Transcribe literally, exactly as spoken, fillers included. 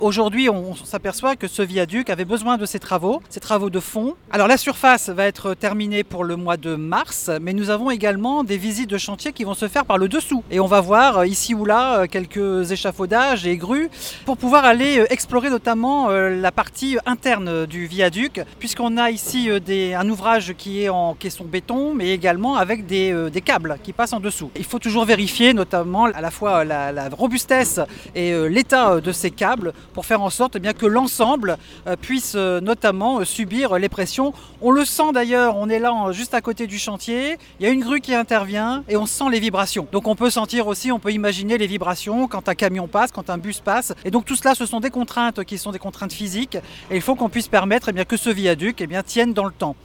Aujourd'hui, on s'aperçoit que ce viaduc avait besoin de ces travaux, ces travaux de fond. Alors la surface va être terminée pour le mois de mars, mais nous avons également des visites de chantier qui vont se faire par le dessous. Et on va voir ici ou là quelques échafaudages et grues pour pouvoir aller explorer notamment la partie interne du viaduc, puisqu'on a ici des, un ouvrage qui est en caisson béton, mais également avec des, des câbles qui passent en dessous. Il faut toujours vérifier notamment à la fois la, la robustesse et l'état de ces câbles pour faire en sorte eh bien, que l'ensemble euh, puisse euh, notamment euh, subir les pressions. On le sent d'ailleurs, on est là en, juste à côté du chantier, il y a une grue qui intervient et on sent les vibrations. Donc on peut sentir aussi, on peut imaginer les vibrations quand un camion passe, quand un bus passe. Et donc tout cela, ce sont des contraintes qui sont des contraintes physiques et il faut qu'on puisse permettre eh bien, que ce viaduc eh bien, tienne dans le temps.